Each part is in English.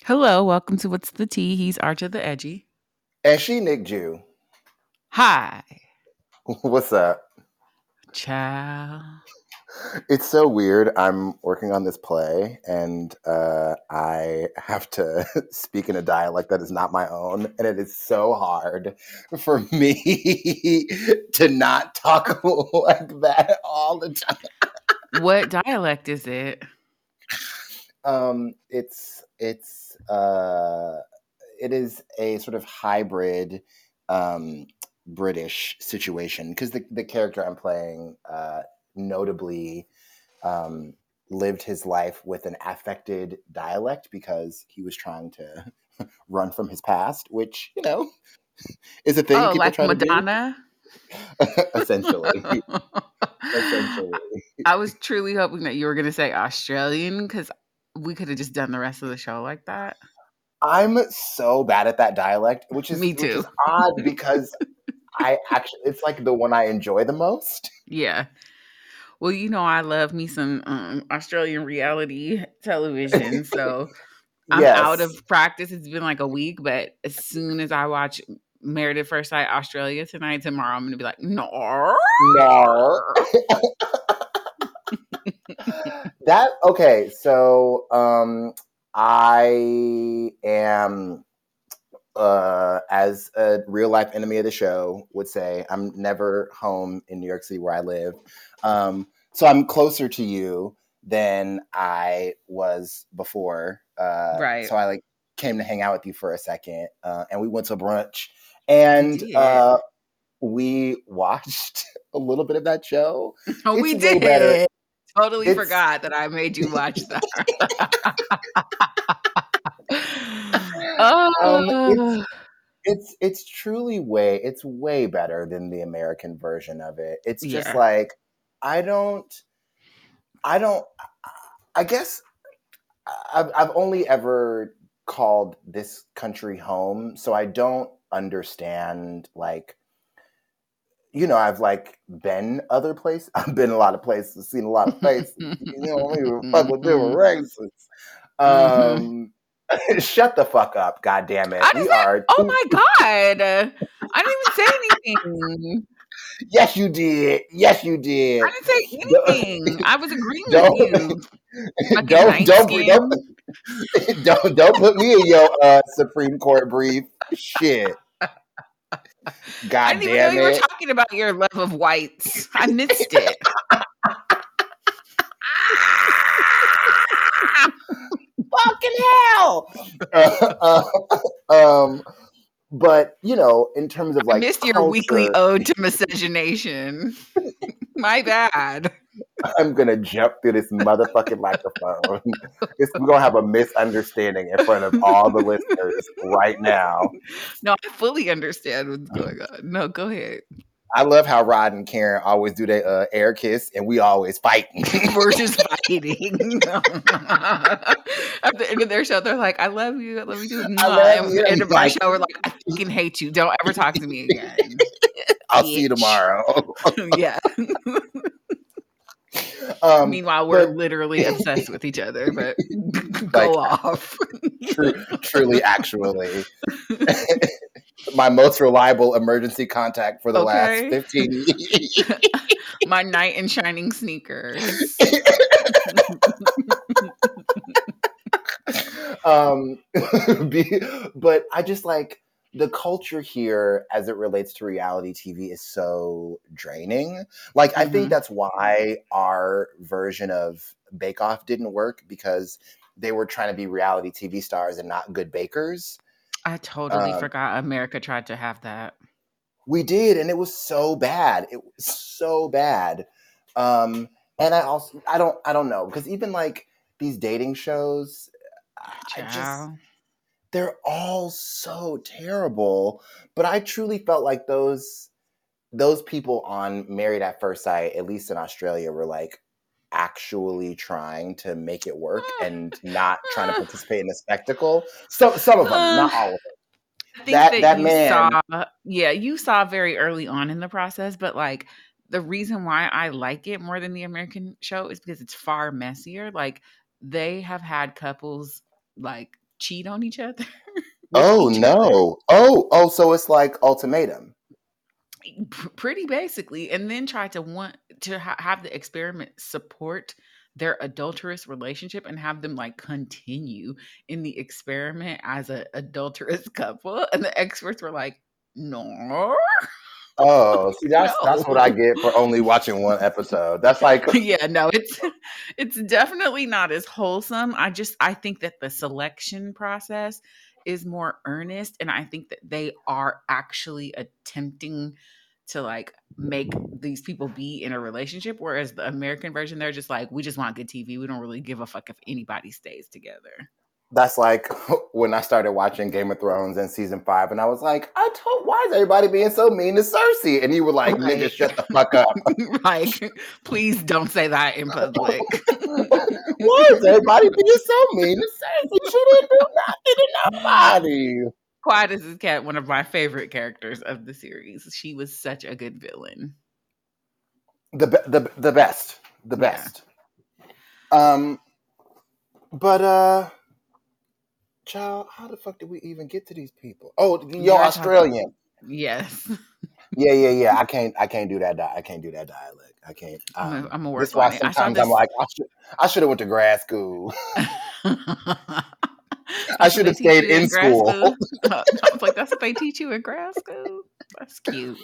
Hello, welcome to What's the Tea? He's Archer the Edgy. And she Nick Jew. Hi, What's up? ciao. It's so weird. I'm working on this play and I have to speak in a dialect that is not my own. And it is so hard for me to not talk like that all the time. What dialect is it? It is a sort of hybrid um, British situation because the character I'm playing notably um, lived his life with an affected dialect because he was trying to run from his past, which is a thing Oh, people like try to do. Madonna? Essentially, essentially. I was truly hoping that you were going to say Australian because we could have just done the rest of the show like that. I'm so bad at that dialect, which is Me too. odd because I actually it's like the one I enjoy the most. Yeah. Well, I love me some Australian reality television. So I'm out Yes. of practice. It's been like a week, but as soon as I watch Married at First Sight Australia tomorrow, I'm going to be like, no. No. That okay, so I am as a real life enemy of the show would say, I'm never home in New York City where I live. So I'm closer to you than I was before. Right. So I came to hang out with you for a second, and we went to brunch, We and did. we watched a little bit of that show. Oh, It's we way better. did. Totally It's forgot that I made you watch that. Oh, it's it's way better than the American version of it. It's just yeah. like I don't I don't I guess I've only ever called this country home, so I don't understand I've been other places. I've been a lot of places, seen a lot of faces. We were fuck with different races. Mhm. Um, shut the fuck up, god damn it. I We just said, are oh two. my God. I didn't even say anything. Yes, you did. Yes, you did. I didn't say anything. I was agreeing with Don't you. Fucking don't night don't don't skin. don't put me in your Supreme Court brief. Shit. I God didn't even know damn you were it. talking about your love of whites. I missed it. Fucking hell. Uh, um, but in terms of I missed your weekly culture, ode to miscegenation. My bad. I'm gonna jump through this motherfucking microphone. We're gonna have a misunderstanding in front of all the listeners right now. No, I fully understand what's going on. No, go ahead. I love how Rod and Karen always do their air kiss, and we always fighting. We're just fighting. At the end of their show, they're like, I love you. I love you too. I Mwah. love And at you. the And end of our like, show, we're like, I fucking hate you. Don't ever talk to me again. I'll see you Bitch. tomorrow. Yeah. um, Meanwhile, we're but literally obsessed with each other, but like, go off. truly, actually, my most reliable emergency contact for the last Okay. 15 years. My knight in shining sneakers. um, but I just the culture here as it relates to reality TV is so draining. I think Hmm. that's why our version of Bake Off didn't work because they were trying to be reality TV stars and not good bakers. I totally Um, forgot America tried to have that. we did, and it was so bad. It was so bad. Um, and I don't know because even these dating shows, I just Ciao. they're all so terrible. But I truly felt like those people on Married at First Sight, at least in Australia, were actually trying to make it work and not trying to participate in the spectacle. So some of them, Uh, not all of them. I think that That you saw, man, yeah, you saw very early on in the process, but the reason why I like it more than the American show is because it's far messier. They have had couples like cheat on each other with Oh each other. no. Oh, so it's like Ultimatum. Pretty basically, and then try to want to have the experiment support their adulterous relationship and have them like continue in the experiment as a adulterous couple, and the experts were like, no. Oh, see, that's what I No. get for only watching one episode. That's like, Yeah, no, it's definitely not as wholesome. I think that the selection process is more earnest, and I think that they are actually attempting to like make these people be in a relationship, whereas the American version, they're just like, we just want good TV. We don't really give a fuck if anybody stays together. that's like when I started watching Game of Thrones in season 5, and I was like, why is everybody being so mean to Cersei? And you were like, nigga, Right. shut the fuck up. Like, please don't say that in public. Why is everybody being so mean to Cersei? She didn't do nothing to nobody. Quiet as a Cat, one of my favorite characters of the series. She was such a good villain. The best. The Yeah. best. But child, how the fuck did we even get to these people? Oh, you're Australian. Yes. Yeah. I can't do that. I can't do that dialect. I can't. I'm gonna This work why on it. I saw sometimes this. I'm like, I should have went to grad school. I That's what should they have teach stayed you in in grad school. school. I was like, that's what they teach you in grad school. That's cute.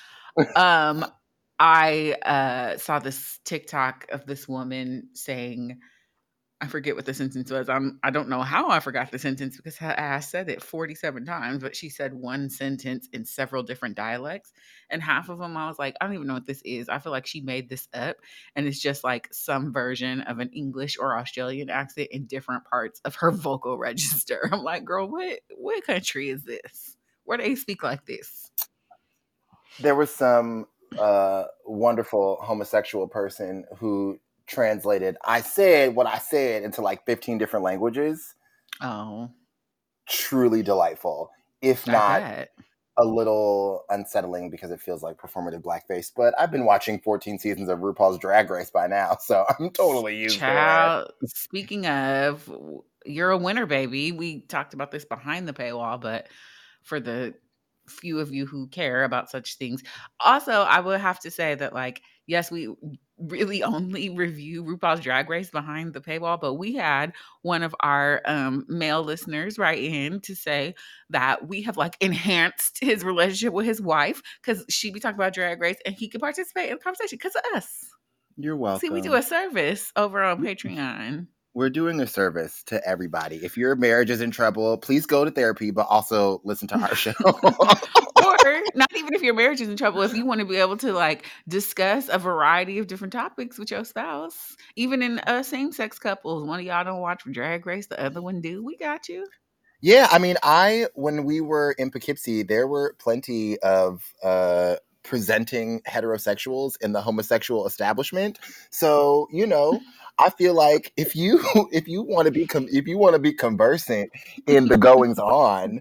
I saw this TikTok of this woman saying, I forget what the sentence was. I don't know how I forgot the sentence because her ass said it 47 times, but she said one sentence in several different dialects. And half of them I was like, I don't even know what this is. I feel like she made this up and it's just like some version of an English or Australian accent in different parts of her vocal register. I'm like, girl, what country is this? Where they speak like this? There was some wonderful homosexual person who translated I said what I said into like 15 different languages. Oh, Truly delightful, if I not bet. a little unsettling because it feels like performative blackface. But I've been watching 14 seasons of RuPaul's Drag Race by now, so I'm totally used to it. Child, speaking of, you're a winner, baby. We talked about this behind the paywall, but for the few of you who care about such things, also, I would have to say that, like, yes, we really only review RuPaul's Drag Race behind the paywall, but we had one of our male listeners write in to say that we have like enhanced his relationship with his wife because she be talking about Drag Race and he could participate in the conversation because of us. You're See, we do welcome. a service over on Patreon. We're doing a service to everybody. If your marriage is in trouble, please go to therapy, but also listen to our show. Or not even if your marriage is in trouble, if you want to be able to like discuss a variety of different topics with your spouse, even in same-sex couples, one of y'all don't watch Drag Race, the other one do. We got you. Yeah, I mean, when we were in Poughkeepsie, there were plenty of presenting heterosexuals in the homosexual establishment. So, I feel like if you want to be conversant in the goings on,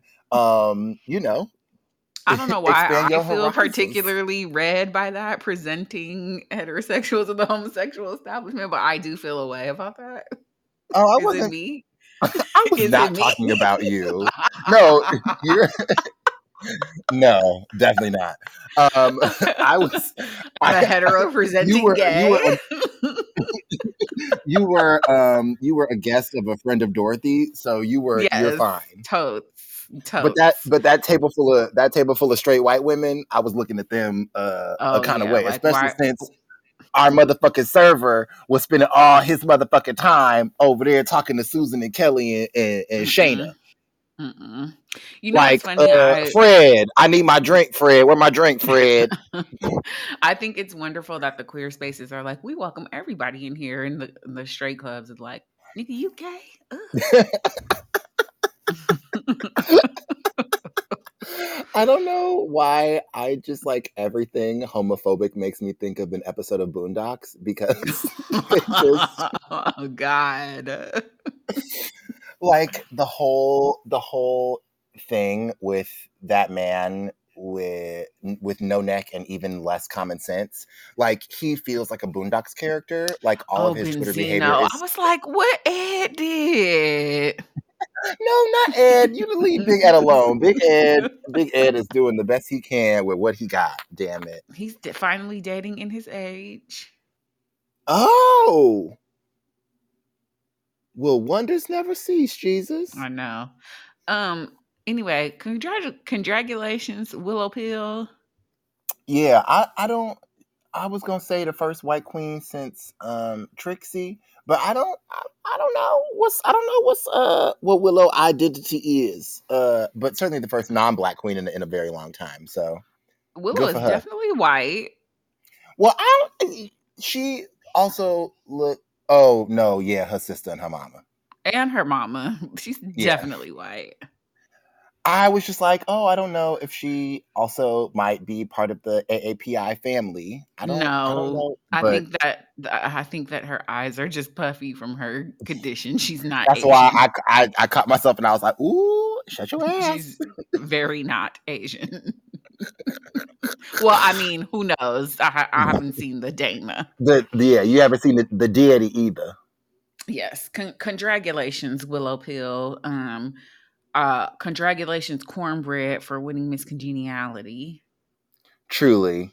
I don't know why expand I your feel horizons. particularly read by that, presenting heterosexuals in the homosexual establishment, but I do feel a way about that. Oh, Is it me? I was Is it not me? talking about you. No, you're no, definitely not. I was I'm a I hetero you presenting were gay. you were a guest of a friend of Dorothy, so you're Yes, fine. totes, But totes. that table full of straight white women, I was looking at them a Oh kind of yeah, way, like especially why? since our motherfucking server was spending all his motherfucking time over there talking to Susan and Kelly and Shayna. Mm-mm, mm-mm. You know what's Like, funny? Fred, I need my drink, Fred. Where my drink, Fred? I think it's wonderful that the queer spaces are like, we welcome everybody in here, and the straight clubs is like, nigga, you gay? I don't know why I just like everything homophobic makes me think of an episode of Boondocks because it just Oh God. like the whole thing with that man with no neck and even less common sense. Like he feels like a Boondocks character. Like all of Oh, his Twitter behavior Benzino. I is was like, what Ed did? No, not Ed. You leave Big Ed alone. Big Ed is doing the best he can with what he got. Damn it. He's finally dating in his age. Oh, will wonders never cease, Jesus? I know. Anyway, congratulations, Willow Pill. Yeah, I don't. I was gonna say the first white queen since Trixie, but I don't know what Willow identity is. But certainly the first non-black queen in a very long time. So Willow good for is her. definitely white. Well, she also look. Oh no, yeah, her sister and her mama. And her mama. She's Yeah, definitely white. I was just like, oh, I don't know if she also might be part of the AAPI family. I don't No, know, but I think that her eyes are just puffy from her condition. She's not that's why Asian. I caught myself and I was like, ooh, shut your ass. She's very not Asian. Well, I mean, who knows? I haven't seen the Dana. Yeah, you haven't seen the deity either. Yes, congratulations, Willow Pill. Congratulations, Cornbread, for winning Miss Congeniality. Truly,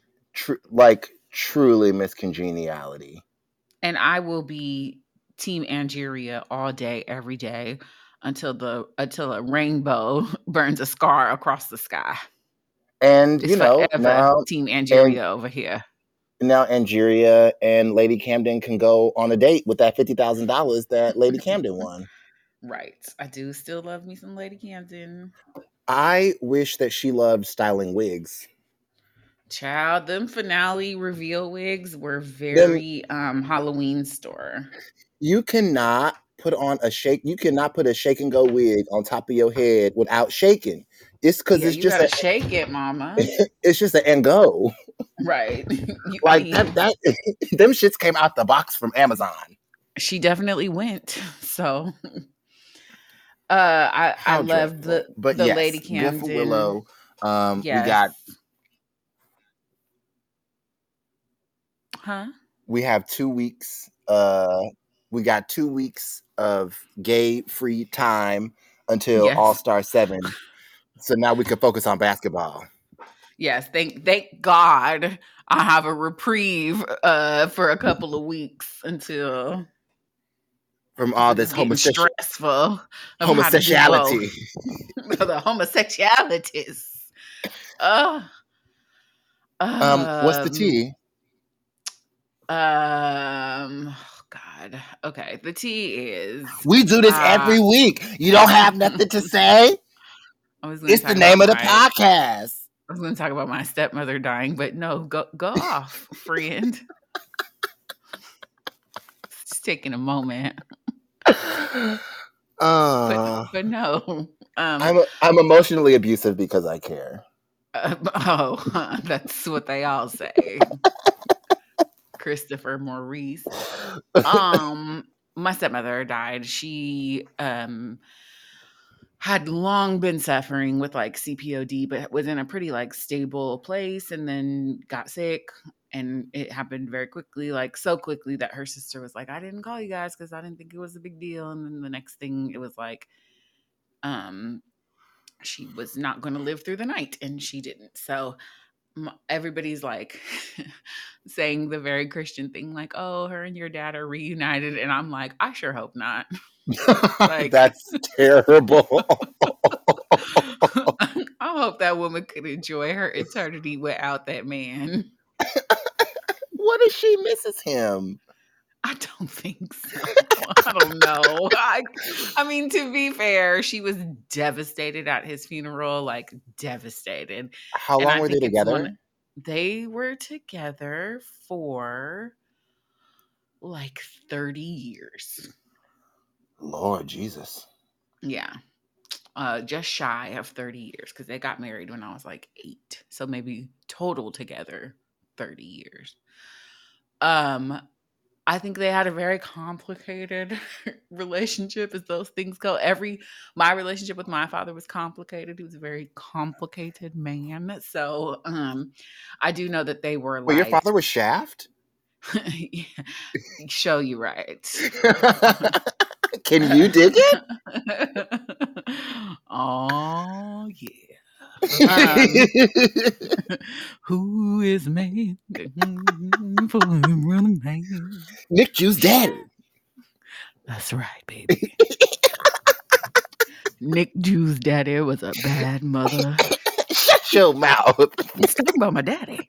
truly Miss Congeniality. And I will be Team Angeria all day, every day, until a rainbow burns a scar across the sky. And It's forever now Team and Angeria over here. now Angeria and Lady Camden can go on a date with that $50,000 that Lady Camden won. Right. I do still love me some Lady Camden. I wish that she loved styling wigs. Child, them finale reveal wigs were Them very Halloween store. you cannot you cannot put a shake and go wig on top of your head without shaking. It's because Yeah, you gotta shake it, mama. it's just an and go. Right. I Like mean, that them shits came out the box from Amazon. she definitely went. So I How love dreadful. But the Lady yes, good for Camden. Willow. We Yes. got Huh? we have 2 weeks. We got 2 weeks of gay free time until All Yes. Star 7. So now we can focus on basketball. Yes. Thank God I have a reprieve for a couple of weeks until From all it's this getting stressful of how to do both. homosexuality. The homosexualities. Uh, What's the um, tea? oh God. Okay. The tea is We do this every week. You don't have nothing to say? I was going to It's the talk about name of the podcast. I was going to talk about my stepmother dying, but no, go off, friend. Just taking a moment. But no. I'm emotionally abusive because I care. That's what they all say. Christopher Maurice. My stepmother died. She had long been suffering with like CPOD, but was in a pretty like stable place, and then got sick. And it happened very quickly, like so quickly that her sister was like, I didn't call you guys because I didn't think it was a big deal. And then the next thing it was like, she was not going to live through the night, and she didn't. So everybody's like saying the very Christian thing, like, oh, her and your dad are reunited. And I'm like, I sure hope not. Like, that's terrible. I hope that woman could enjoy her eternity without that man. What if she misses him? I don't think so. I don't know. I mean, to be fair, she was devastated at his funeral, like devastated. How And long I were they think together? they were together for like 30 years. Lord Jesus. Yeah. Just shy of 30 years because they got married when I was like 8. So maybe total together 30 years. I think they had a very complicated relationship as those things go. My relationship with my father was complicated. He was a very complicated man. So I do know that they were Well, your like father was Shaft? show you right. Can you dig it? Oh yeah. Um, who is man for a running man? Nick Jew's daddy. That's right, baby. Nick Jew's daddy was a bad mother. Shut your mouth. Let's talk about my daddy.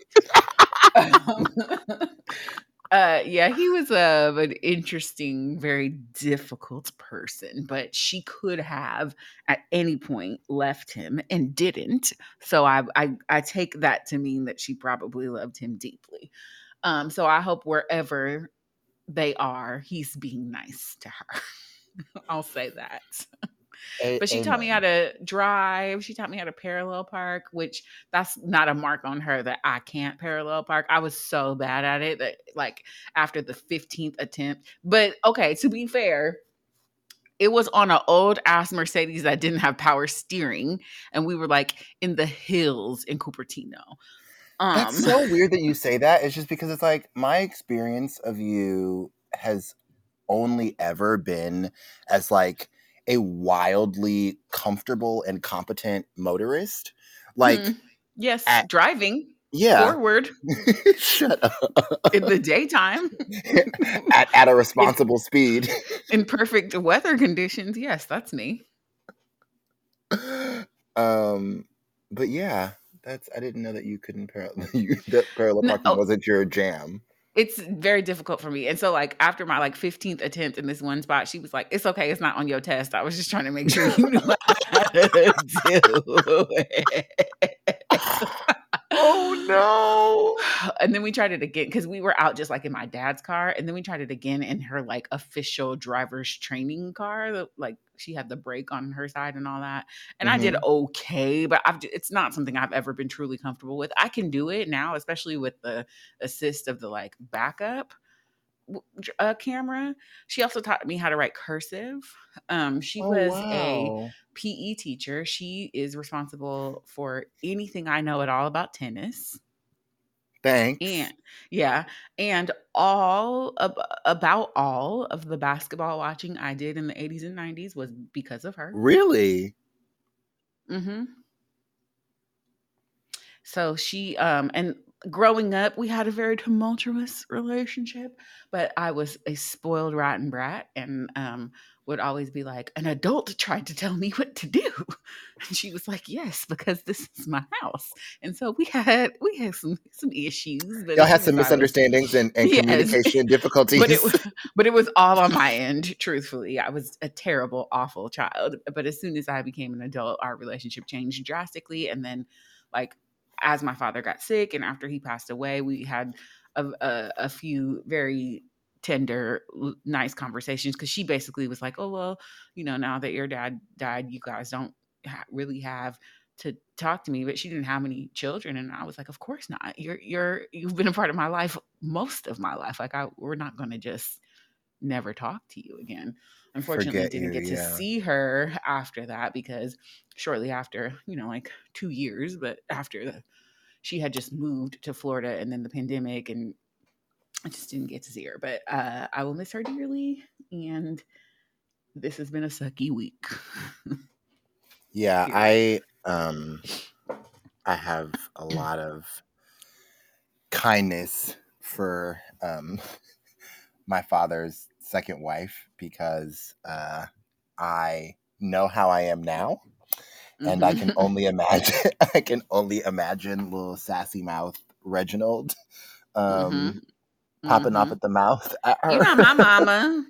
Yeah, he was an interesting, very difficult person, but she could have at any point left him and didn't. So I take that to mean that she probably loved him deeply. So I hope wherever they are, he's being nice to her. I'll say that. But she taught me how Amen. to drive. She taught me how to parallel park, which that's not a mark on her that I can't parallel park. I was so bad at it that like after the 15th attempt. But okay, to be fair, it was on an old ass Mercedes that didn't have power steering, and we were like in the hills in Cupertino. That's so weird that you say that. It's just because it's like my experience of you has only ever been as like a wildly comfortable and competent motorist. Like Yes, at driving yeah. forward Shut up. in the daytime at a responsible speed. in perfect weather conditions. Yes, that's me. But yeah, I didn't know that you couldn't that parallel No, parking wasn't your jam. it's very difficult for me. And so like after my like 15th attempt in this one spot, she was like, "It's okay, it's not on your test. I was just trying to make sure you knew how to do it." Oh no. And then we tried it again because we were out just like in my dad's car, and then we tried it again in her like official driver's training car. Like she had the brake on her side and all that, and I did okay, but it's not something I've ever been truly comfortable with. I can do it now, especially with the assist of the like backup camera. She also taught me how to write cursive. She Oh was a wow. PE teacher. She is responsible for anything I know at all about tennis. Thanks. And yeah, and about all of the basketball watching I did in the 80s and 90s was because of her. Really? Mhm. So she and growing up, we had a very tumultuous relationship, but I was a spoiled rotten brat and would always be like, an adult tried to tell me what to do. And she was like, yes, because this is my house. And so we had some issues, but Y'all as had soon some as I was misunderstandings and yes, communication but it difficulties. was but it was all on my end, truthfully. I was a terrible, awful child. But as soon as I became an adult, our relationship changed drastically. And then like as my father got sick and after he passed away, we had a few very tender, nice conversations because she basically was like, "Oh well, now that your dad died, you guys don't really have to talk to me." But she didn't have any children, and I was like, "Of course not. You've been a part of my life most of my life. Like we're not going to just never talk to you again." Unfortunately, Forget didn't you, get to yeah. see her after that because shortly after, like 2 years, but after she had just moved to Florida and then the pandemic, and I just didn't get to see her. But I will miss her dearly, and this has been a sucky week. Yeah, Period. I have a lot of kindness for my father's second wife because I know how I am now, and I can Mm-hmm. only imagine. I can only imagine little sassy mouth Reginald Mm-hmm. popping off Mm-hmm. at the mouth at You're her. not my mama.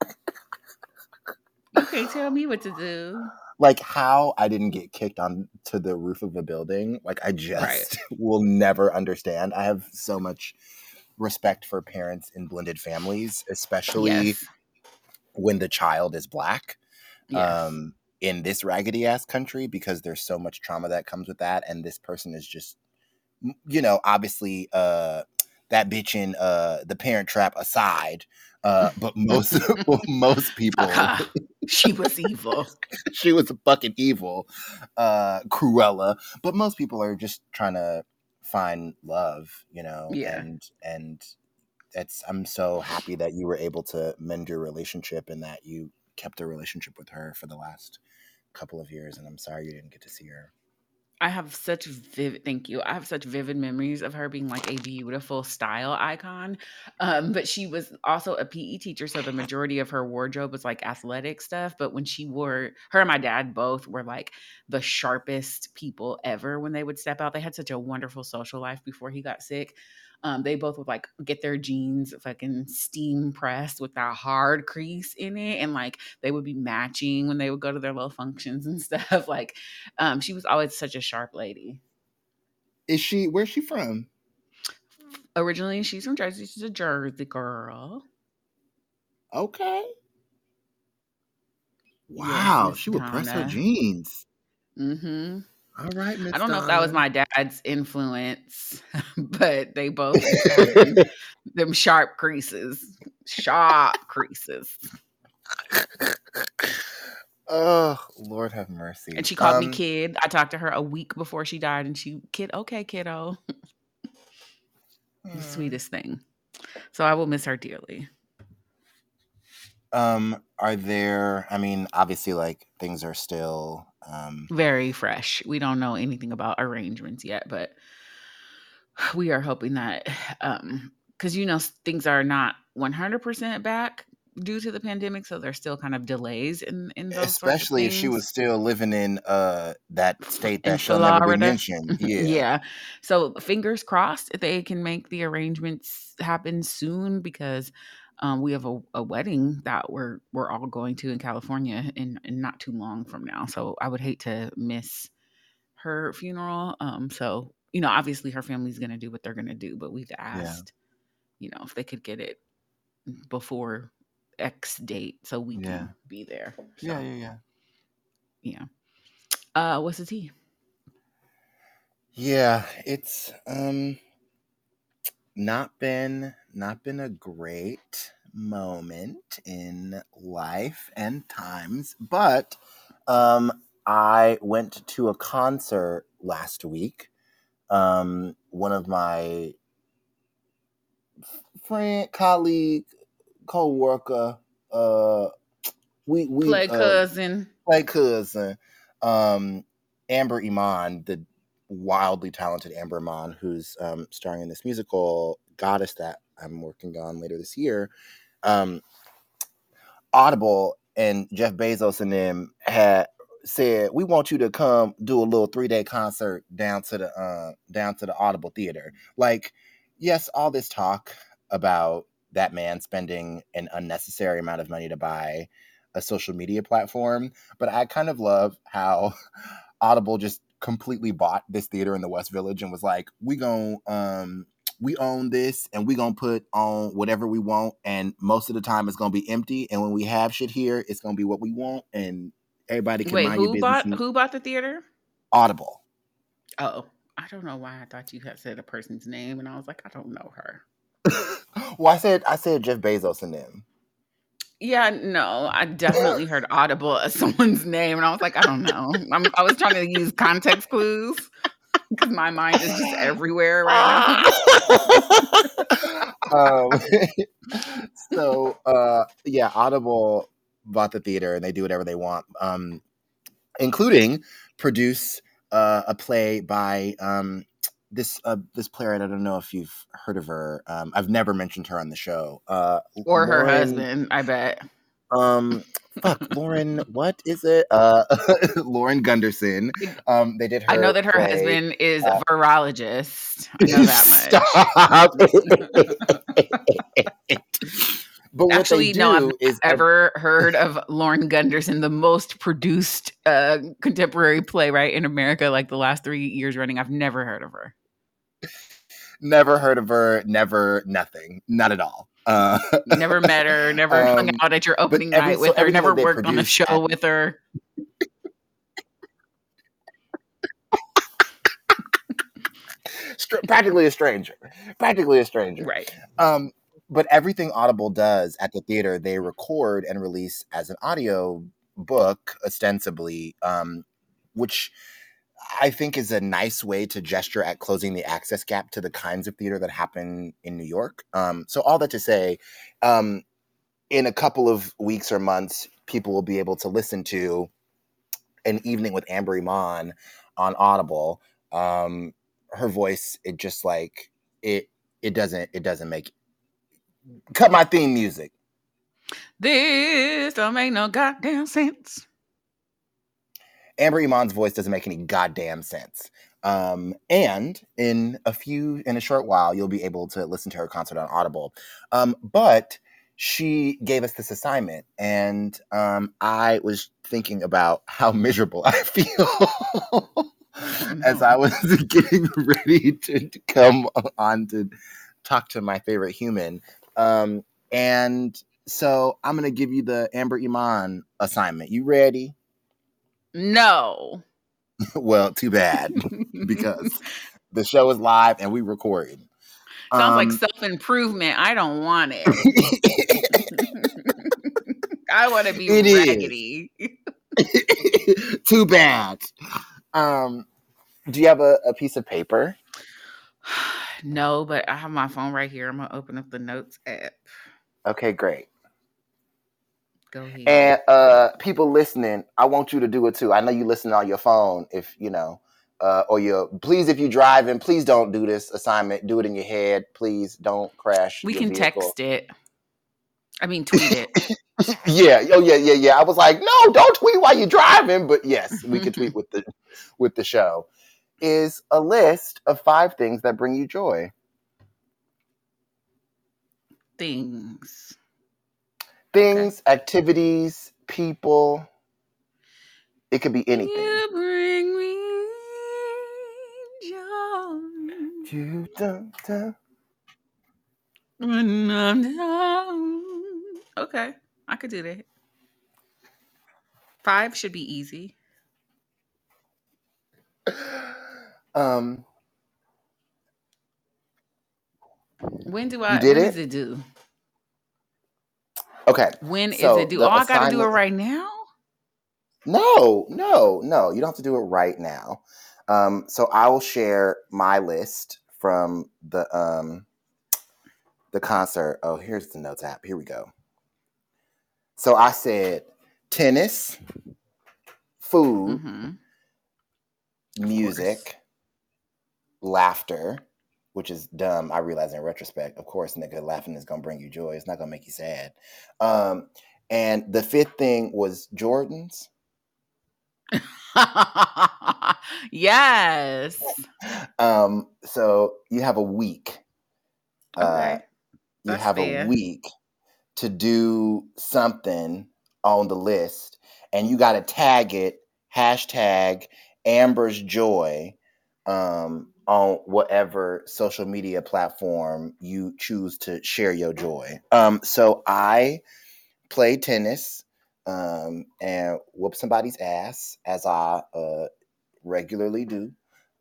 You can't tell me what to do. Like how I didn't get kicked on to the roof of a building. Like I Right. just will never understand. I have so much respect for parents in blended families, especially Yes. when the child is black. Yes. Um, in this raggedy ass country, because there's so much trauma that comes with that, and this person is just, obviously, that bitch in the Parent Trap aside, but most most people, Taka. She was evil. she was fucking evil, Cruella. But most people are just trying to find love, Yeah. and I'm so happy that you were able to mend your relationship and that you kept a relationship with her for the last couple of years, and I'm sorry you didn't get to see her. I have such vivid thank you. I have such vivid memories of her being like a beautiful style icon. But she was also a PE teacher, so the majority of her wardrobe was like athletic stuff. But when she wore her and my dad both were like the sharpest people ever when they would step out. They had such a wonderful social life before he got sick. They both would like get their jeans fucking steam pressed with that hard crease in it, and like they would be matching when they would go to their little functions and stuff. Like, she was always such a sharp lady. Where's she from? Originally, she's from Jersey. She's a Jersey girl. Okay. Yes, Wow, Miss she would press her Donna. jeans. Mm-hmm. All right, Miss I don't know if that was Donna. my dad's influence, but they both used to have them sharp creases. Sharp creases. Oh, Lord have mercy. And she called me kid. I talked to her a week before she died, and okay, kiddo. The sweetest thing. So I will miss her dearly. Are there, I mean, obviously, like, things are still very fresh. We don't know anything about arrangements yet, but we are hoping that because things are not 100% back due to the pandemic, so there's still kind of delays in those sorts of especially if she was things. still living in that state In that shall never be Florida. mentioned. Yeah. Yeah. So fingers crossed they can make the arrangements happen soon, because we have a wedding that we're all going to in California in not too long from now. So I would hate to miss her funeral. So obviously her family's gonna do what they're gonna do, but we've asked, if they could get it before X date so we can be there. So, yeah. What's the tea? Yeah, it's not been a great moment in life and times, but I went to a concert last week. One of my colleague, co-worker, we play cousin, Amber Iman, the wildly talented Amber Iman, who's starring in this musical Goddess that I'm working on later this year. Audible and Jeff Bezos and them had said, we want you to come do a little 3-day concert down to the Audible Theater. Like, yes, all this talk about that man spending an unnecessary amount of money to buy a social media platform, but I kind of love how Audible just completely bought this theater in the West Village and was like, we own this and we gonna put on whatever we want, and most of the time it's gonna be empty, and when we have shit here, it's gonna be what we want, and everybody can mind your business. Who bought the theater? Audible. Oh, I don't know why I thought you had said a person's name, and I was like, I don't know her. Well, I said Jeff Bezos and them. Yeah, no, I definitely heard Audible as someone's name, and I was like, I don't know. I was trying to use context clues because my mind is just everywhere right now. So, yeah, Audible bought the theater, and they do whatever they want, including produce a play by this player. I don't know if you've heard of her. I've never mentioned her on the show. or Lauren, her husband, I bet. Lauren, what is it? Lauren Gunderson. They did her. I know that her husband is a virologist. I know that much. But what actually, they do no, I've is ever heard of Lauren Gunderson, the most produced contemporary playwright in America, like the last 3 years running. I've never heard of her. Never heard of her. Never, nothing. Not at all. Never met her. Never hung out at your opening night with her. Never worked on a show with her. Practically a stranger. Right. But everything Audible does at the theater, they record and release as an audio book, ostensibly, which I think is a nice way to gesture at closing the access gap to the kinds of theater that happen in New York. So all that to say, in a couple of weeks or months, people will be able to listen to An Evening with Amber Iman on Audible. Her voice, it just like it doesn't make cut my theme music. This don't make no goddamn sense. Amber Iman's voice doesn't make any goddamn sense. And in a short while, you'll be able to listen to her concert on Audible. But she gave us this assignment, and I was thinking about how miserable I feel as I was getting ready to come on to talk to my favorite human. And so I'm going to give you the Amber Iman assignment. You ready? No. Well, too bad, because the show is live and we recording. Sounds like self-improvement. I don't want it. I want to be raggedy. Too bad. Do you have a piece of paper? No, but I have my phone right here. I'm going to open up the notes app. Okay, great. Go ahead. And people listening, I want you to do it too. I know you listen on your phone, if you know, please, if you're driving, please don't do this assignment. Do it in your head. Please don't crash. We your can vehicle. text it. I mean, tweet it. Yeah. Oh, yeah. I was like, no, don't tweet while you're driving. But yes, we can tweet with the show. Is a list of 5 things that bring you joy. Things, okay. Activities, people. It could be anything. You bring me joy. You don't. When I'm down. Okay, I could do that. 5 should be easy. When is it due? Okay. When is it due? I got to do it right now? No. You don't have to do it right now. So I will share my list from the concert. Oh, here's the notes app. Here we go. So I said tennis, food, music, laughter, which is dumb. I realize in retrospect, of course, nigga, laughing is going to bring you joy. It's not going to make you sad. And the 5th thing was Jordans. Yes. So you have a week. Okay. You have a week to do something on the list, and you got to tag it, hashtag Amber's Joy, on whatever social media platform you choose to share your joy. So I played tennis and whooped somebody's ass, as I regularly do.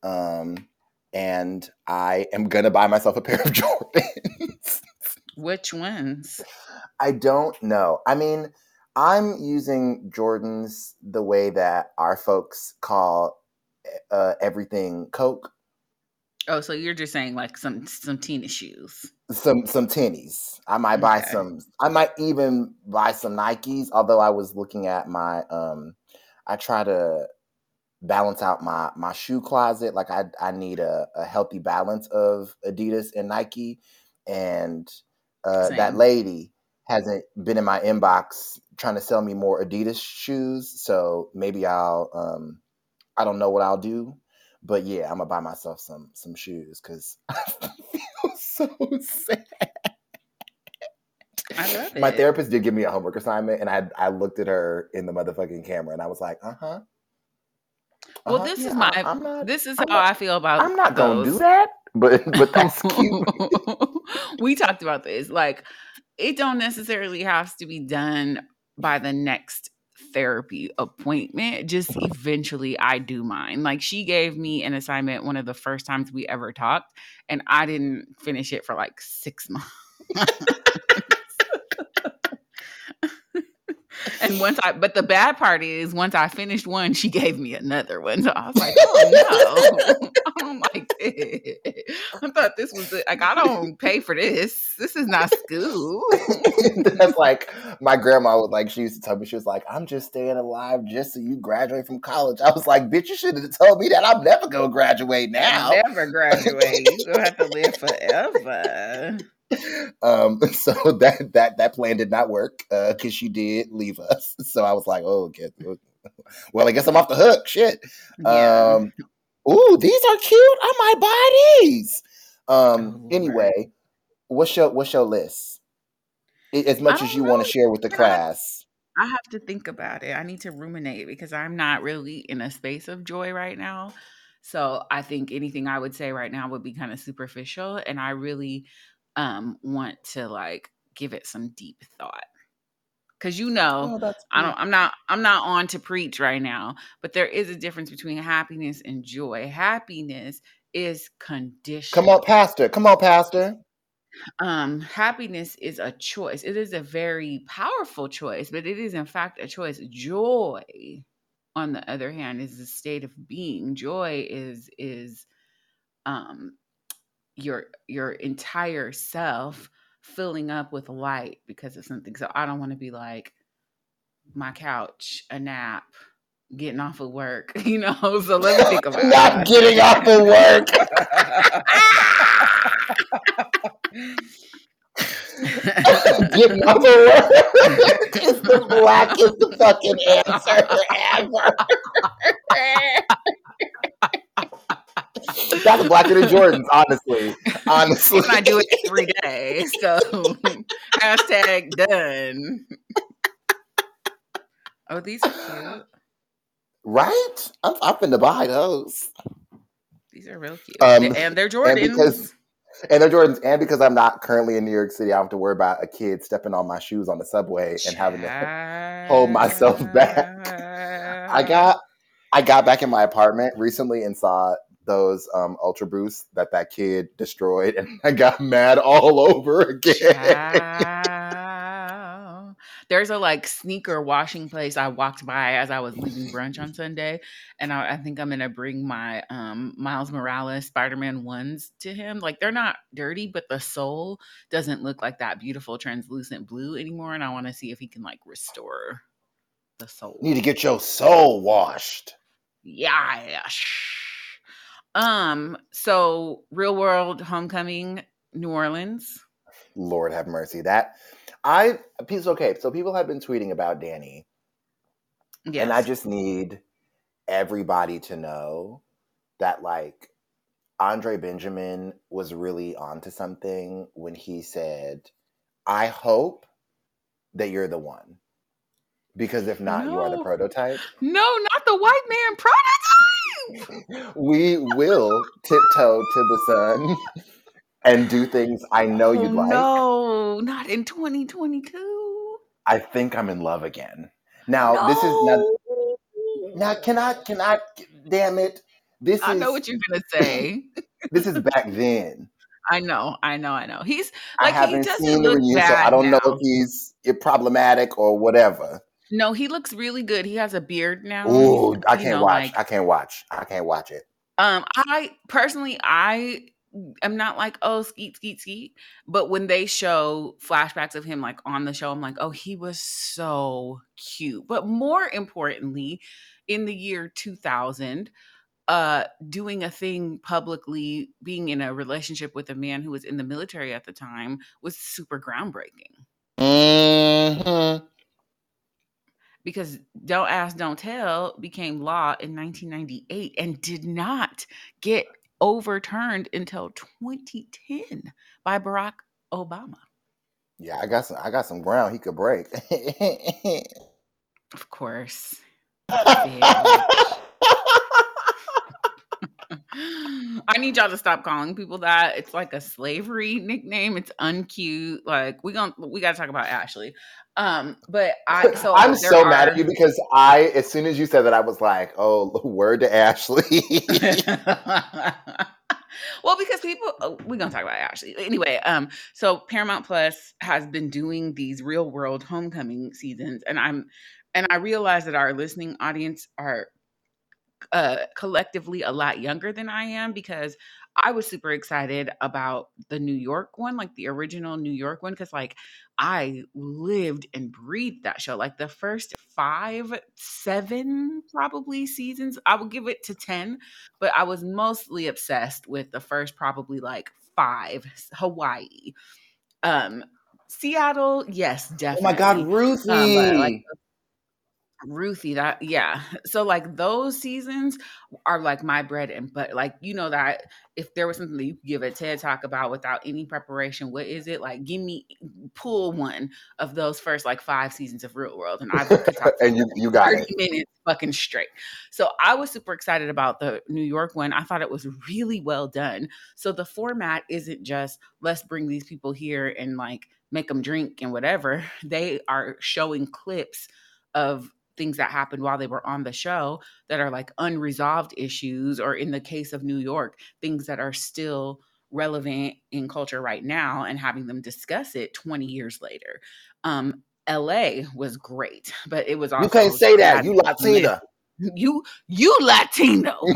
And I am going to buy myself a pair of Jordans. Which ones? I don't know. I mean, I'm using Jordans the way that our folks call everything Coke. Oh, so you're just saying like some tennis shoes. Some tennies. I might buy some. I might even buy some Nikes. Although I was looking at my, I try to balance out my shoe closet. Like I need a healthy balance of Adidas and Nike, and that lady hasn't been in my inbox trying to sell me more Adidas shoes. So maybe I'll I don't know what I'll do, but yeah, I'm gonna buy myself some shoes because I feel so sad. I love it. My therapist did give me a homework assignment, and I looked at her in the motherfucking camera, and I was like, Well, this is how I feel about. I'm not gonna do that, but that's cute. We talked about this. Like, it don't necessarily have to be done by the next therapy appointment. Just eventually, I do mine. Like, she gave me an assignment one of the first times we ever talked, and I didn't finish it for like 6 months. And but the bad part is, once I finished one, she gave me another one. So I was like, oh no, I don't like it. I thought this was like, I don't pay for this. This is not school. That's like my grandma would like. She used to tell me, she was like, "I'm just staying alive just so you graduate from college." I was like, "Bitch, you should have told me that. I'm never gonna graduate now. Never graduate. You gonna have to live forever." So that plan did not work because she did leave us. So I was like, "Oh, okay. Well, I guess I'm off the hook." Shit. Yeah. Ooh, these are cute. I might buy these. Anyway, Lord. what's your list? As I much as don't you want know. to share with the class. I have to think about it. I need to ruminate because I'm not really in a space of joy right now. So I think anything I would say right now would be kind of superficial, and I really want to like give it some deep thought. Cuz Oh, that's I cute. don't I'm not on to preach right now, but there is a difference between happiness and joy. Happiness is Come on, conditional. Pastor. Come on, Pastor. Happiness is a choice. It is a very powerful choice, but it is in fact a choice. Joy, on the other hand, is a state of being. Joy is um your entire self filling up with light because of something. So I don't want to be like my couch, a nap, getting off of work, So let me think Not about getting off of work. it. Getting off of work is the blackest fucking answer ever. That's blacker than Jordan's, honestly. Honestly. And I do it every day. So hashtag done. Oh, these are cute. Right? I'm finna buy those. These are real cute. Um, And they're and Jordans. they're Jordans, and because I'm not currently in New York City, I don't have to worry about a kid stepping on my shoes on the subway and having to hold myself back. I Child. got back in my apartment recently and saw those Ultra Boosts that kid destroyed, and I got mad all over again. Child. There's a like sneaker washing place I walked by as I was leaving brunch on Sunday, and I think I'm gonna bring my Miles Morales Spider-Man ones to him. Like they're not dirty, but the sole doesn't look like that beautiful translucent blue anymore, and I want to see if he can like restore the sole. Need to get your soul washed. Yeah. So Real World Homecoming, New Orleans. Lord have mercy. Okay. So people have been tweeting about Danny, and I Yes. just need everybody to know that like Andre Benjamin was really onto something when he said, "I hope that you're the one, because if not, you are the No. prototype. No, not the white man prototype. We will tiptoe to the sun and do things I know Oh you'd like. no, not in 2022. I think I'm in love again." Now, this is not. No. Now, can I? Damn it! This I know is what you're gonna say. this is back then. I know. He's I like he haven't doesn't seen the look reunion, so I bad don't know if now. he's problematic or whatever. No, he looks really good. He has a beard now. He's Ooh, I can't watch. like I can't watch. I can't watch it. I personally I am not like, oh, skeet, skeet, skeet. But when they show flashbacks of him like on the show, I'm like, oh, he was so cute. But more importantly, in the year 2000, doing a thing publicly, being in a relationship with a man who was in the military at the time was super groundbreaking. Mm-hmm. Because Don't Ask, Don't Tell became law in 1998 and did not get overturned until 2010 by Barack Obama. Yeah, I got some ground he could break. Of course. I need y'all to stop calling people that. It's like a slavery nickname. It's uncute. Like we gotta talk about Ashley. But I'm so mad at you because as soon as you said that, I was like, oh, word to Ashley. Well, because people, we're gonna talk about it actually. Anyway, so Paramount Plus has been doing these real world homecoming seasons, and I realize that our listening audience are collectively a lot younger than I am because I was super excited about the New York one, like the original New York one, because like I lived and breathed that show. Like the first 5, 7 probably seasons, I would give it to 10, but I was mostly obsessed with the first probably like 5. Hawaii. Um Seattle, yes, Oh my God, definitely. But like Ruthie. Ruthie, that yeah. So like those seasons are like my bread and butter. Like you know that if there was something that you could give a TED talk about without any preparation, what is it? Like give me pull one of those first like 5 seasons of Real World, and I could talk for And you got 30 it. minutes fucking straight. So I was super excited about the New York one. I thought it was really well done. So the format isn't just let's bring these people here and like make them drink and whatever. They are showing clips of things that happened while they were on the show that are like unresolved issues, or in the case of New York, things that are still relevant in culture right now, and having them discuss it 20 years later. LA was great, but it was You can't also say that. had You mess. Latina. You Latino.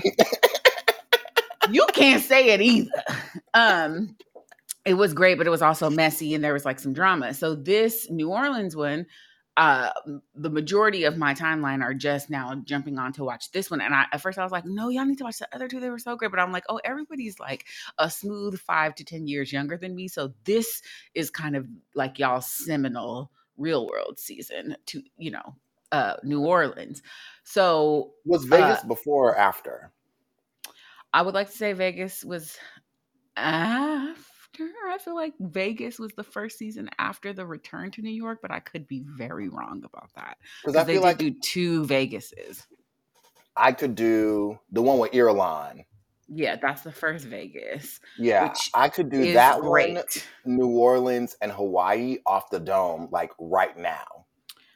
You can't say it either. Um it was great, but it was also messy and there was like some drama. So this New Orleans one, uh, the majority of my timeline are just now jumping on to watch this one. And at first I was like, no, y'all need to watch the other two. They were so great. But I'm like, oh, everybody's like a smooth 5 to 10 years younger than me. So this is kind of like y'all's seminal Real World season to, New Orleans. So Was uh, Vegas before or after? I would like to say Vegas was after. I feel like Vegas was the first season after the return to New York, but I could be very wrong about that Because I because they feel did like do 2 Vegases. I could do the one with Irulan. Yeah, that's the first Vegas, Yeah, which I could do is that one, great. New Orleans and Hawaii off the dome, like right now.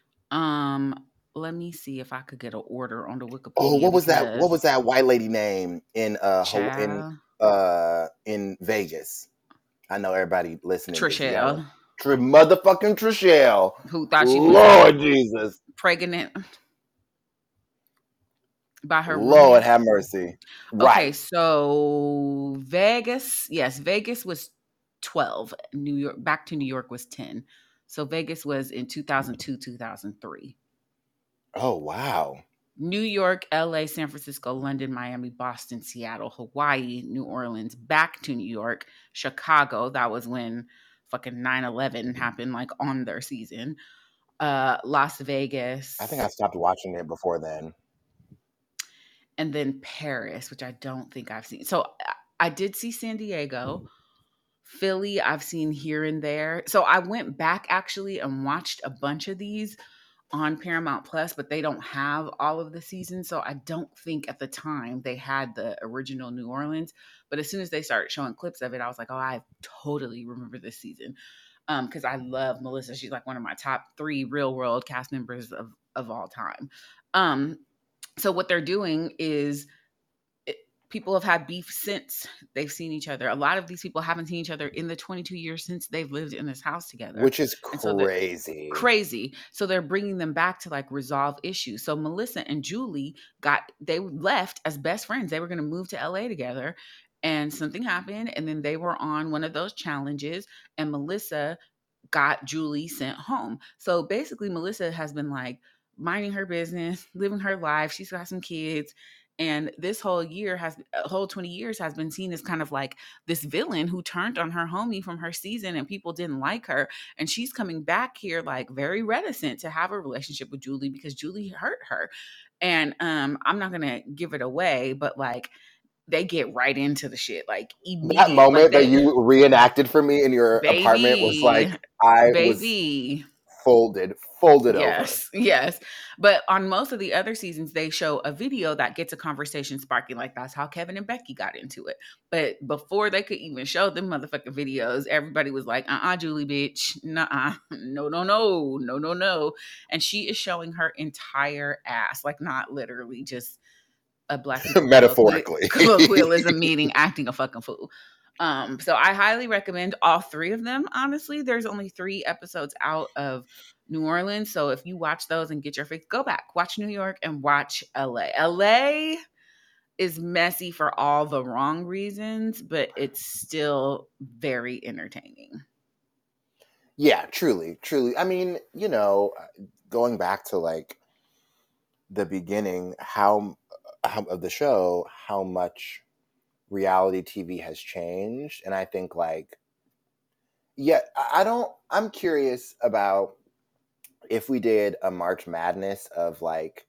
Let me see if I could get an order on the Oh, Wikipedia what because was that white lady name in child in Vegas? I know everybody listening is yelling. Trishelle, Motherfucking Trishelle. who thought she was Lord Jesus. pregnant by her Lord roommate. have mercy. Okay, Right. so Vegas, yes, Vegas was 12. New York, back to New York was 10. So Vegas was in 2002, 2003. Oh, wow. New York, LA, San Francisco, London, Miami, Boston, Seattle, Hawaii, New Orleans, back to New York, Chicago. That was when fucking 9/11 happened, like on their season. Las I think I Vegas, stopped watching it before then. and then Paris, which I don't think I've seen. So I did see San Diego. Philly, I've seen here and there. So I went back actually and watched a bunch of these on Paramount Plus, but they don't have all of the seasons. So I don't think at the time they had the original New Orleans. But as soon as they started showing clips of it, I was like, oh, I totally remember this season. Because I love Melissa. She's like one of my top 3 real world cast members of all time. Um, so what they're doing is people have had beef since they've seen each other. A lot of these people haven't seen each other in the 22 years since they've lived in this house together. Which is And so they're crazy. crazy. So they're bringing them back to like resolve issues. So Melissa and Julie they left as best friends. They were going to move to LA together and something happened. And then they were on one of those challenges and Melissa got Julie sent home. So basically, Melissa has been like minding her business, living her life. She's got some kids. And this whole whole 20 years has been seen as kind of like this villain who turned on her homie from her season and people didn't like her. And she's coming back here like very reticent to have a relationship with Julie because Julie hurt her. And I'm not gonna give it away, but like they get right into the shit like That immediate. Like moment that they you reenacted for me in your apartment was baby, like I was baby. folded over. Yes, yes. But on most of the other seasons, they show a video that gets a conversation sparking. Like that's how Kevin and Becky got into it. But before they could even show them motherfucking videos, everybody was like, Julie, bitch. Nuh-uh. No, no, no, no, no, no. And she is showing her entire ass, like not literally just a black people Metaphorically. colloquialism meaning acting a fucking fool. So I highly recommend all three of them. Honestly, there's only 3 episodes out of New Orleans. So if you watch those and get your fix, go back, watch New York and watch LA. LA is messy for all the wrong reasons, but it's still very entertaining. Yeah, truly, truly. I mean, going back to like the beginning, how of the show, how much reality TV has changed, and I think like, yeah, I don't. I'm curious about if we did a March Madness of like,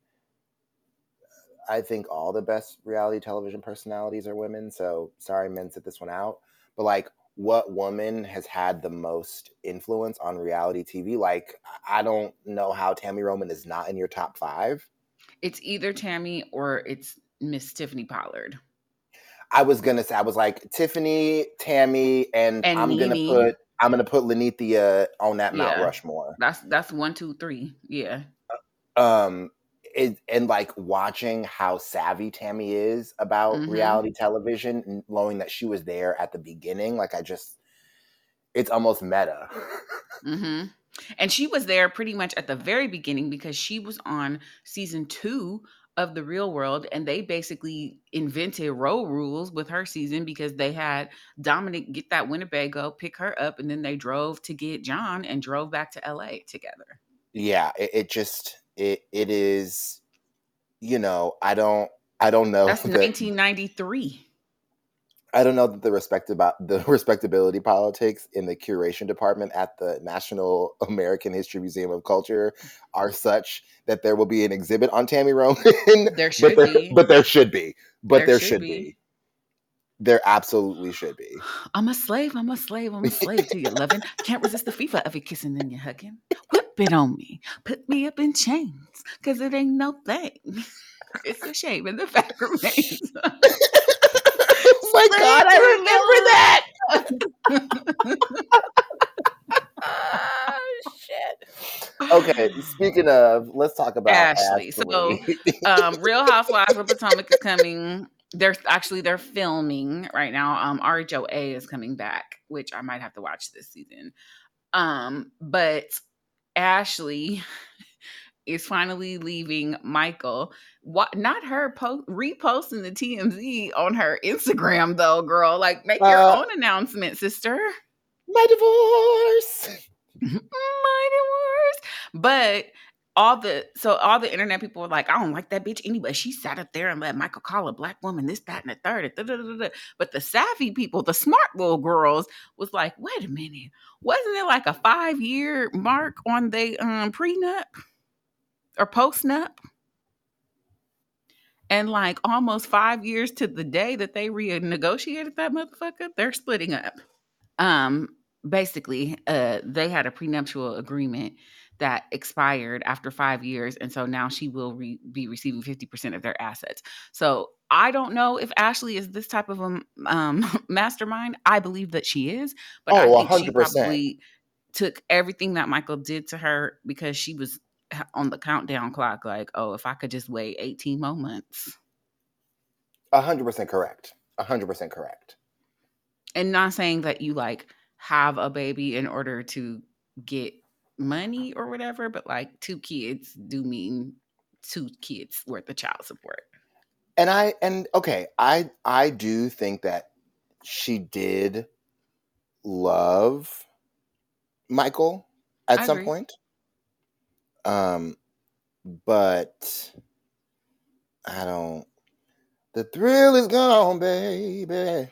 I think all the best reality television personalities are women. So sorry, men, sit this one out. But like, what woman has had the most influence on reality TV? Like, I don't know how Tammy Roman is not in your top 5. It's either Tammy or it's Miss Tiffany Pollard. I was gonna say, I was like Tiffany, Tammy, and And I'm gonna Nene. put Lenithia on that Mount Yeah. Rushmore. That's 1, 2, 3. Yeah. Um, and like watching how savvy Tammy is about Mm-hmm. reality television, knowing that she was there at the beginning, like it's almost meta. Mm-hmm. And she was there pretty much at the very beginning because she was on season 2 of The Real World, and they basically invented road rules with her season because they had Dominic get that Winnebago, pick her up, and then they drove to get John and drove back to LA together. Yeah, it is, I don't know That's that 1993. the respectability politics in the curation department at the National American History Museum of Culture are such that there will be an exhibit on Tammy Roman, There should be. but there should be, There should be. there absolutely should be. I'm a slave, I'm a slave, I'm a slave to your loving. Can't resist the fever of your kissing and your hugging. Whip it on me, put me up in chains, cause it ain't no thing. It's a shame and the fact remains. Oh my God, I remember that. Shit. Okay, speaking of, let's talk about Ashley. So, Ashley. Real Housewives of Potomac is coming. They're filming right now. RHOA is coming back, which I might have to watch this season. But Ashley is finally leaving Michael. What? Not her reposting the TMZ on her Instagram though, girl. Like, make your uh, own announcement, sister. my divorce. My divorce. But all the internet people were like, I don't like that bitch anyway. She sat up there and let Michael call a black woman this, that, and the third. And da-da-da-da-da. But the savvy people, the smart little girls, was like, wait a minute, wasn't it like a 5-year mark on the prenup or post-nup? And like almost 5 years to the day that they renegotiated that motherfucker, they're splitting up. Um, Basically, they had a prenuptial agreement that expired after 5 years, and so now she will be receiving 50% of their assets. So I don't know if Ashley is this type of a mastermind. I believe that she is, but I Oh, think she 100%. probably took everything that Michael did to her because she was on the countdown clock. Like, oh, if I could just wait 18 more months. 100% correct. 100% correct. And not saying that you like have a baby in order to get money or whatever, but like 2 kids do mean 2 kids worth of child support. Okay, I do think that she did love Michael at I some agree. point. Um, but I don't. The thrill is gone, baby.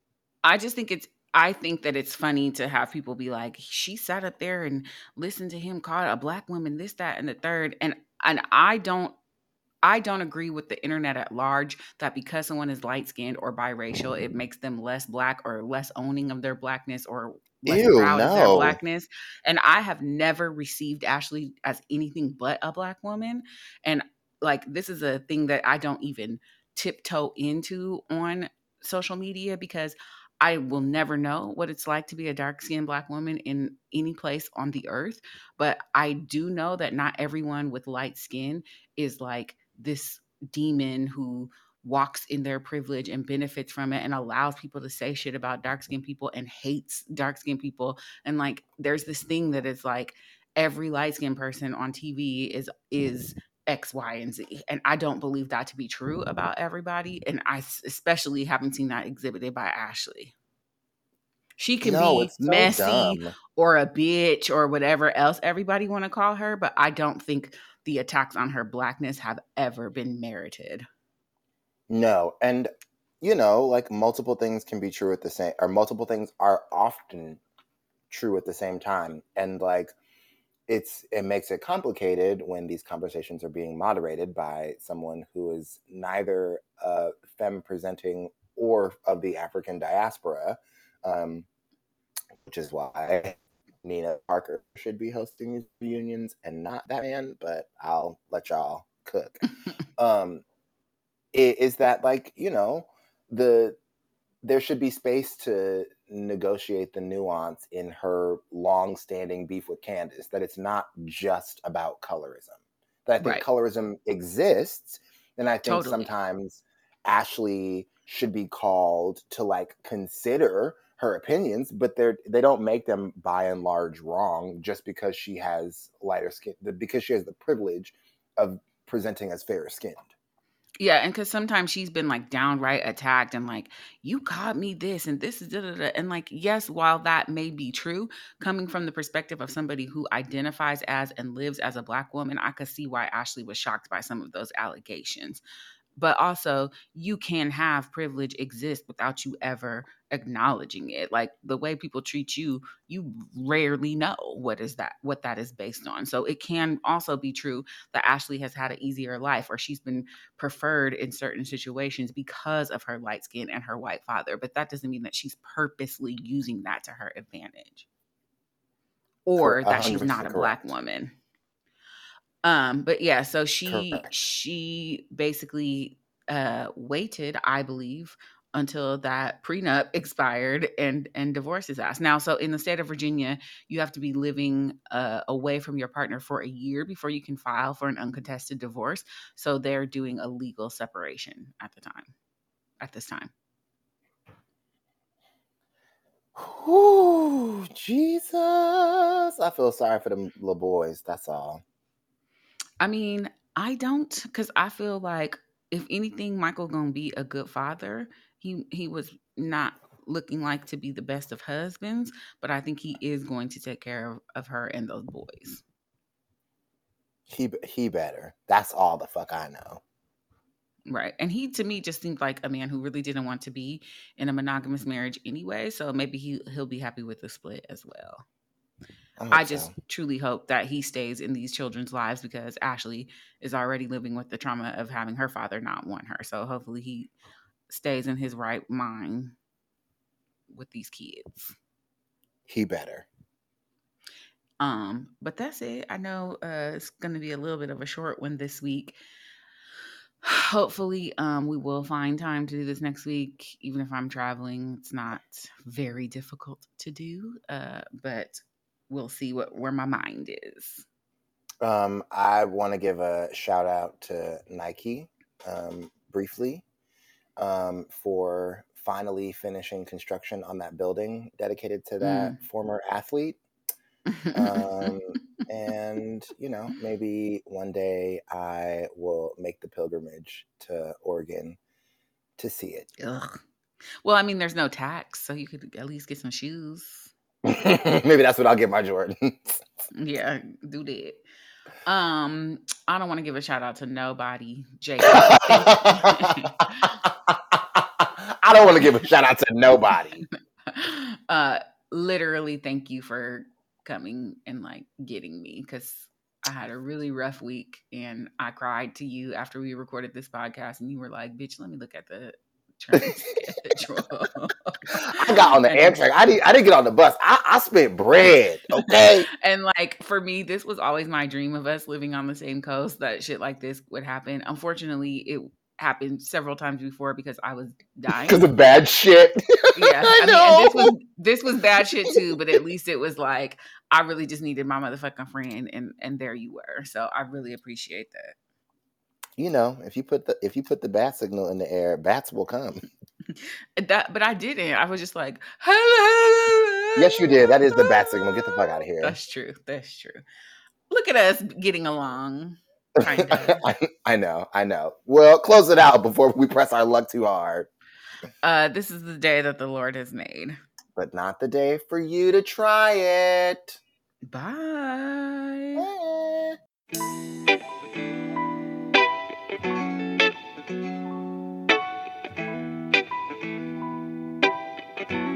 I think that it's funny to have people be like, she sat up there and listened to him call a black woman this, that, and the third. And I don't agree with the internet at large that because someone is light skinned or biracial, it makes them less black or less owning of their blackness or less Ew, proud of their no. blackness. And I have never received Ashley as anything but a black woman. And like, this is a thing that I don't even tiptoe into on social media because I will never know what it's like to be a dark skinned black woman in any place on the earth. But I do know that not everyone with light skin is like this demon who walks in their privilege and benefits from it and allows people to say shit about dark skinned people and hates dark skinned people. And like, there's this thing that is like every light skinned person on TV is X, Y, and Z. And I don't believe that to be true about everybody. And I especially haven't seen that exhibited by Ashley. She can No, be it's so messy dumb. or a bitch or whatever else everybody want to call her, but I don't think the attacks on her blackness have ever been merited. No, and like multiple things can be true at the same, or multiple things are often true at the same time, and like it makes it complicated when these conversations are being moderated by someone who is neither femme presenting or of the African diaspora, which is why Nina Parker should be hosting these reunions and not that man. But I'll let y'all cook. Is that like there should be space to negotiate the nuance in her long-standing beef with Candace, that it's not just about colorism. That I think Right. colorism exists, and I think Totally. sometimes Ashley should be called to like consider her opinions, but they don't make them by and large wrong just because she has lighter skin, because she has the privilege of presenting as fairer skinned. Yeah, and because sometimes she's been like downright attacked and like, you called me this and this is da, da, da. And like, yes, while that may be true, coming from the perspective of somebody who identifies as and lives as a Black woman, I could see why Ashley was shocked by some of those allegations. But also, you can have privilege exist without you ever acknowledging it. Like the way people treat you, you rarely know what that is based on. So it can also be true that Ashley has had an easier life, or she's been preferred in certain situations because of her light skin and her white father. But that doesn't mean that she's purposely using that to her advantage, or that she's not 100% a Black correct. woman. But yeah, so she Correct. she basically waited, I believe, until that prenup expired and divorced his ass. Now, so in the state of Virginia, you have to be living away from your partner for a year before you can file for an uncontested divorce. So they're doing a legal separation at this time. Whew, Jesus. I feel sorry for them little boys. That's all. I mean, I don't, because I feel like if anything, Michael gonna be a good father. He was not looking like to be the best of husbands, but I think he is going to take care of her and those boys. He better. That's all the fuck I know. Right. And he to me just seemed like a man who really didn't want to be in a monogamous marriage anyway. So maybe he'll be happy with the split as well. I I hope just so. truly hope that he stays in these children's lives because Ashley is already living with the trauma of having her father not want her. So hopefully he stays in his right mind with these kids. He better. But that's it. I know it's gonna be a little bit of a short one this week. Hopefully, we will find time to do this next week, even if I'm traveling. It's not very difficult to do, but we'll see where my mind is. I want to give a shout out to Nike briefly for finally finishing construction on that building dedicated to that Mm. former athlete. Um, and maybe one day I will make the pilgrimage to Oregon to see it. Ugh. Well, I mean, there's no tax, so you could at least get some shoes. Maybe that's what I'll get my Jordans. Yeah, do that. I don't want to give a shout out to nobody. Jacob, thank you. I don't want to give a shout out to nobody. uh, Literally, thank you for coming and like getting me because I had a really rough week and I cried to you after we recorded this podcast and you were like, "Bitch, let me look at the train schedule." I got on the and Amtrak. I didn't get on the bus. I spent bread. Okay. and like for me, this was always my dream of us living on the same coast that shit like this would happen. Unfortunately, it happened several times before because I was Because dying. of bad shit. Yeah, I I mean, and know. this was bad shit too, but at least it was like I really just needed my motherfucking friend, and there you were. So I really appreciate that. You know, if you put the bat signal in the air, bats will come. But I didn't. I was just like, Yes, you did. That is the bat signal. Get the fuck out of here. that's true. That's true. Look at us getting along, kind of. I know. I know. Well, close it out before we press our luck too hard. This is the day that the Lord has made. But not the day for you to try it. Bye. Eh.